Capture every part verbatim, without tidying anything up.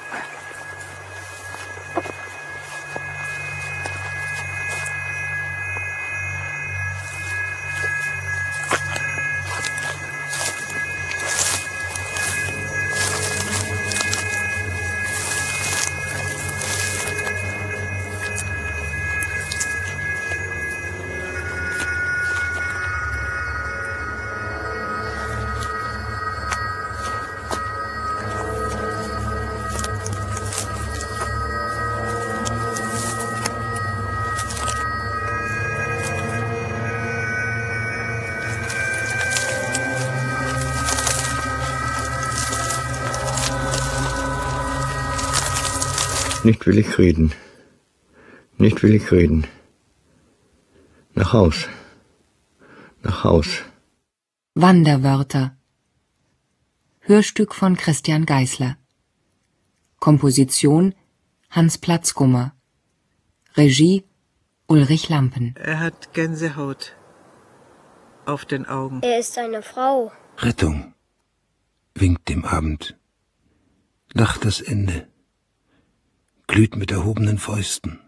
Nicht will ich reden. Nicht will ich reden. Nach Haus. Nach Haus. Wanderwörter. Hörstück von Christian Geisler. Komposition Hans Platzgummer. Regie Ulrich Lampen. Er hat Gänsehaut auf den Augen. Er ist eine Frau. Rettung winkt dem Abend. Lacht das Ende. Glüht mit erhobenen Fäusten.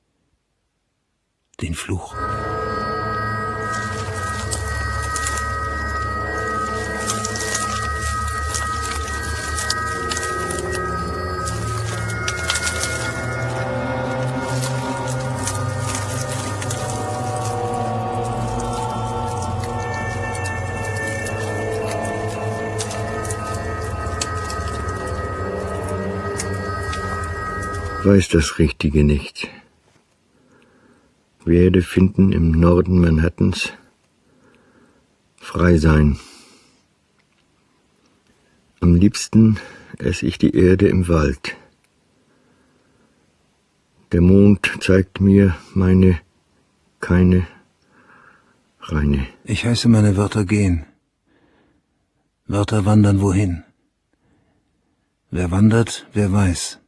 Den Fluch. Weiß das Richtige nicht. Werde finden im Norden Manhattans frei sein. Am liebsten ess ich die Erde im Wald. Der Mond zeigt mir meine keine reine. Ich heiße meine Wörter gehen. Wörter wandern wohin? Wer wandert, wer weiß.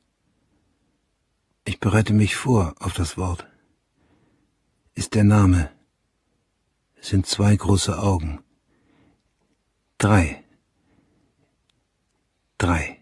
Ich bereite mich vor auf das Wort. Ist der Name. Es sind zwei große Augen. Drei. Drei.